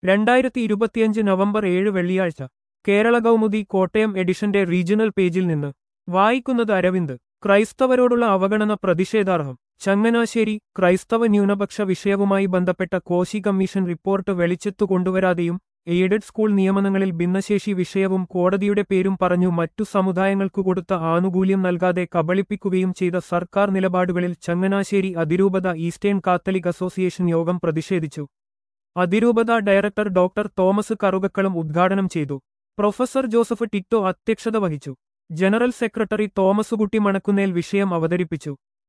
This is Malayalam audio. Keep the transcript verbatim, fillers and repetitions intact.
രണ്ടായിരത്തി ഇരുപത്തിയഞ്ച് നവംബർ ഏഴ് വെള്ളിയാഴ്ച കേരള കൗമുദി കോട്ടയം എഡിഷന്റെ റീജിയണൽ പേജിൽ നിന്ന് വായിക്കുന്നത് അരവിന്ദ്. ക്രൈസ്തവരോടുള്ള അവഗണന പ്രതിഷേധാർഹം. ചങ്ങനാശ്ശേരി. ക്രൈസ്തവ ന്യൂനപക്ഷ വിഷയവുമായി ബന്ധപ്പെട്ട കോശി കമ്മീഷൻ റിപ്പോർട്ട് വെളിച്ചത്തു കൊണ്ടുവരാതെയും എയ്ഡഡ് സ്കൂൾ നിയമനങ്ങളിൽ ഭിന്നശേഷി വിഷയവും കോടതിയുടെ പേരും പറഞ്ഞു മറ്റു സമുദായങ്ങൾക്കു കൊടുത്ത ആനുകൂല്യം നൽകാതെ കബളിപ്പിക്കുകയും ചെയ്ത സർക്കാർ നിലപാടുകളിൽ ചങ്ങനാശ്ശേരി അതിരൂപത ഈസ്റ്റേൺ കാത്തലിക് അസോസിയേഷൻ യോഗം പ്രതിഷേധിച്ചു. അതിരൂപത ഡയറക്ടർ ഡോക്ടർ തോമസ് കറുകക്കളം ഉദ്ഘാടനം ചെയ്തു. പ്രൊഫസർ ജോസഫ് ടിറ്റോ അധ്യക്ഷത വഹിച്ചു. ജനറൽ സെക്രട്ടറി തോമസുകുട്ടി മണക്കുന്നേൽ വിഷയം അവതരിപ്പിച്ചു.